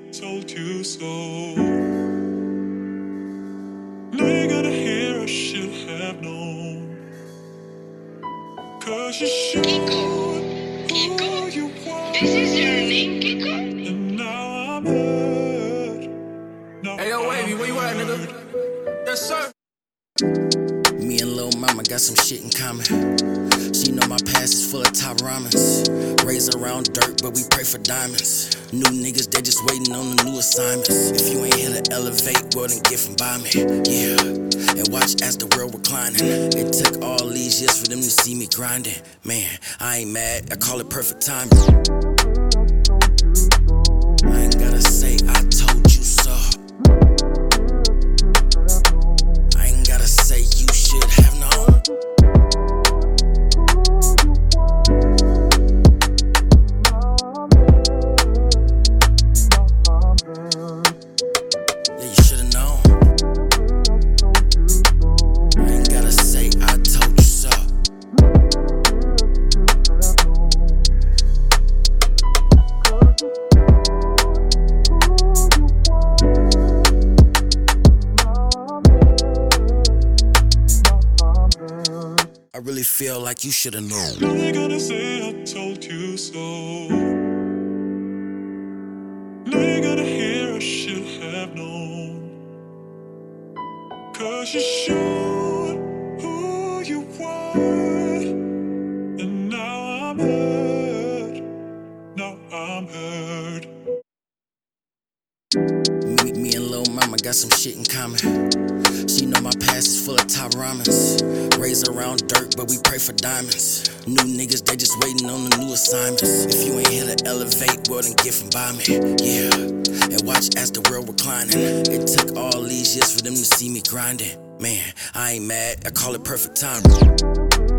told you so. Now you gotta hear I should have known. Cause you showed who you were. This is your name, Kiko? And now I'm hurt. Now Hey, yo, Wavy, where you at, nigga? Yes, sir. Me and Lil' Mama got some shit in common. She know my past is full of top ramens. Raised around dirt, but we pray for diamonds. New niggas, they just waiting on the new assignments. If you ain't here to elevate, well then get from by me. Yeah, and watch as the world reclining. It took all these years for them to see me grinding. Man, I ain't mad, I call it perfect timing. I ain't gotta say I told you so. I ain't gotta say you should have known. Yeah, you should've known. I ain't gotta say I told you so. I really feel like you should've known. Now you gotta say I told you so. Now you gotta hear I should have known. Cause you showed who you were. And now I'm hurt. Now I'm hurt. Me and Lil' Mama got some shit in common. She know my past is full of top ramens. Raised around dirt, but we pray for diamonds. New niggas, they just waiting on the new assignments. If you ain't here to elevate, well then get from by me. Yeah, and watch as the world reclining. It took all these years for them to see me grinding. Man, I ain't mad, I call it perfect timing.